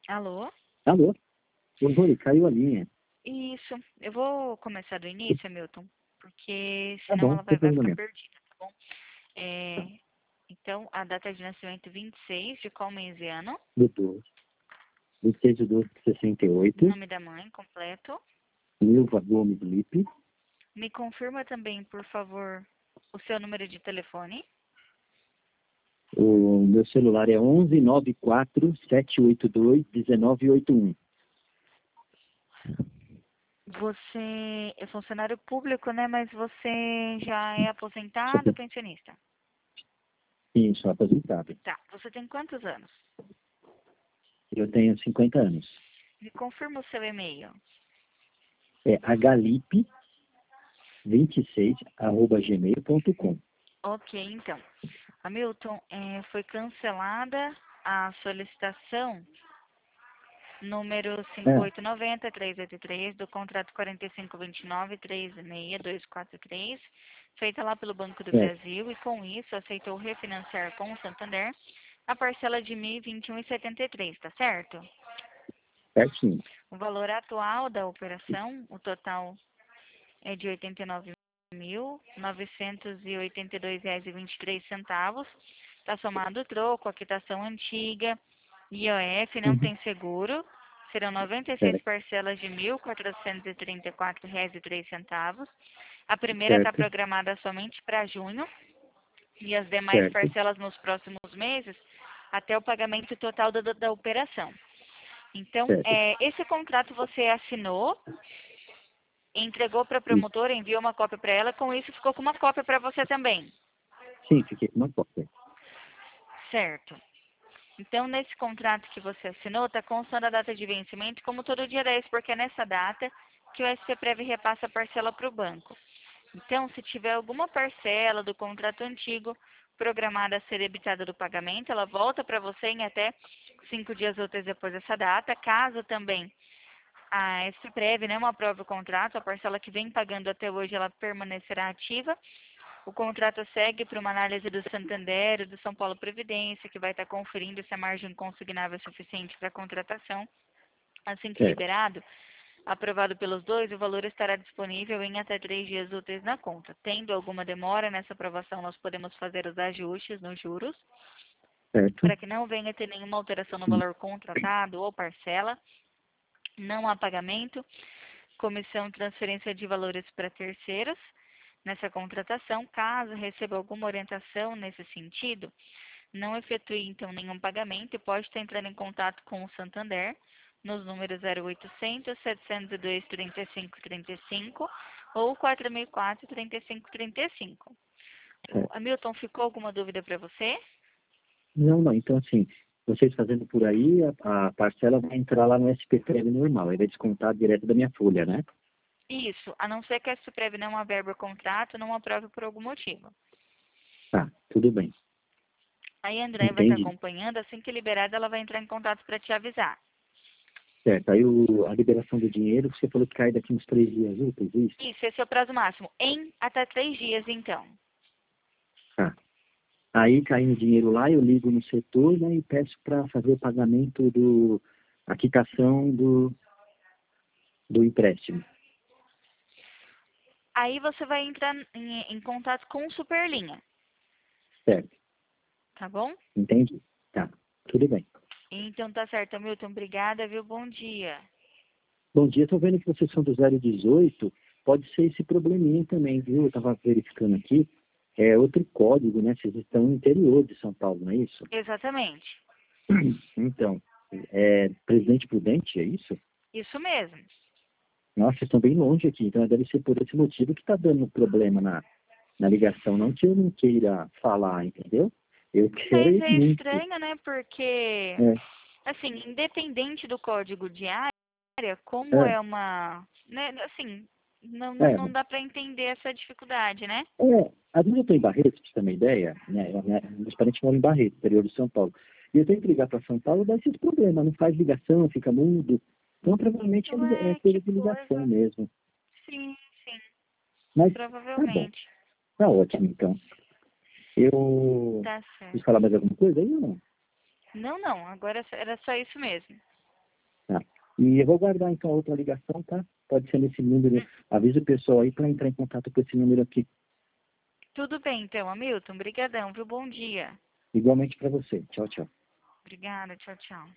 Alô? Alô? Oi, caiu a linha. Isso. Eu vou começar do início, Milton, porque Tá senão bom, ela sem vai problema ficar nenhum. perdida, tá bom? É, então, a data de nascimento 26 de qual mês e ano? Do 12. 26 de 12 de 68. Nome da mãe, completo. Nilva Gomes Lipe. Me confirma também, por favor, o seu número de telefone. O meu celular é 11 94 782 1981. Você é funcionário público, né? Mas você já é Sou aposentado, pe- pensionista? Sim, sou aposentado. Tá. Você tem quantos anos? Eu tenho 50 anos. Me confirma o seu e-mail. É hgalip26@gmail.com. Ok, então. Hamilton, foi cancelada a solicitação número É, 5890-383 do contrato 4529-36243, feita lá pelo Banco do é, Brasil, e com isso aceitou refinanciar com o Santander a parcela de 1.021,73, tá certo? certinho. O valor atual da operação, o total é de R$ 89.982,23. Está somado o troco, a quitação antiga, IOF, não Uhum. tem seguro. Serão 96 É, parcelas de R$ 1.434,03. A primeira está certo, programada somente para junho e as demais certo, parcelas nos próximos meses, até o pagamento total da operação. Então, certo. esse contrato você assinou, entregou para a Isso. promotora, enviou uma cópia para ela, com isso ficou com uma cópia para você também, Sim, fiquei com uma cópia. certo? Então, nesse contrato que você assinou, está constando a data de vencimento como todo dia 10, porque é nessa data que o SPPrev repassa a parcela para o banco. Então, se tiver alguma parcela do contrato antigo programada a ser debitada do pagamento, ela volta para você em até 5 dias úteis depois dessa data. Caso também a SPPrev não aprove o contrato, a parcela que vem pagando até hoje, ela permanecerá ativa. O contrato segue para uma análise do Santander e do São Paulo Previdência, que vai estar conferindo se a margem consignável é suficiente para a contratação. Assim que Certo. liberado, aprovado pelos dois, o valor estará disponível em até 3 dias úteis na conta. Tendo alguma demora nessa aprovação, nós podemos fazer os ajustes nos juros, Certo. para que não venha ter nenhuma alteração no valor contratado ou parcela. Não há pagamento, comissão, transferência de valores para terceiros nessa contratação. Caso receba alguma orientação nesse sentido, não efetue então nenhum pagamento e pode estar entrando em contato com o Santander nos números 0800 702 3535 ou 4004 3535. Certo. Hamilton, ficou alguma dúvida para você? Não, não. Então, assim, vocês fazendo por aí, a parcela vai entrar lá no SPPR normal, aí vai descontar direto da minha folha, né? Isso, a não ser que a SUPREV não averbe o contrato, não aprove por algum motivo. Tá, tudo bem. Aí a André vai estar Entendi. acompanhando, assim que liberada ela vai entrar em contato para te avisar. Certo. Aí a liberação do dinheiro, você falou que cai daqui uns 3 dias úteis, isso? Isso, esse é o prazo máximo, em até 3 dias então. Tá. Aí caindo o dinheiro lá, eu ligo no setor, né, e peço para fazer o pagamento a quitação do empréstimo. Aí você vai entrar em contato com o Superlinha, Certo. tá bom? Entendi. Tá. Tudo bem. Então tá certo, Milton. Obrigada, viu? Bom dia. Bom dia, estou vendo que vocês são do 018. Pode ser esse probleminha também, viu? Eu estava verificando aqui. É outro código, né? Vocês estão no interior de São Paulo, não é isso? Exatamente. Então, é Presidente Prudente, é isso? Isso mesmo. Nossa, vocês estão bem longe aqui, então deve ser por esse motivo que está dando problema na ligação. Não que eu não queira falar, entendeu? Eu quero Mas ir é muito. estranho, né? Porque, É, assim, independente do código de área, como é, é uma, né, assim, é, não dá para entender essa dificuldade, né? Às vezes eu estou em Barretos, para você ter uma ideia, né? Meus parentes moram em Barretos, interior de São Paulo. E eu tenho que ligar para São Paulo, dá esses problemas, não faz ligação, fica mudo. Então, provavelmente é Ué, que coisa de ligação coisa. mesmo. Sim, sim, Mas tá bom, provavelmente. tá ótimo, então. Eu Tá preciso certo. falar mais alguma coisa aí ou não? Não, agora era só isso mesmo. E eu vou guardar então a outra ligação, tá? Pode ser nesse número. Avisa o pessoal aí para entrar em contato com esse número aqui. Tudo bem, então, Hamilton. Obrigadão, viu? Bom dia. Igualmente para você. Tchau, tchau. Obrigada, tchau, tchau.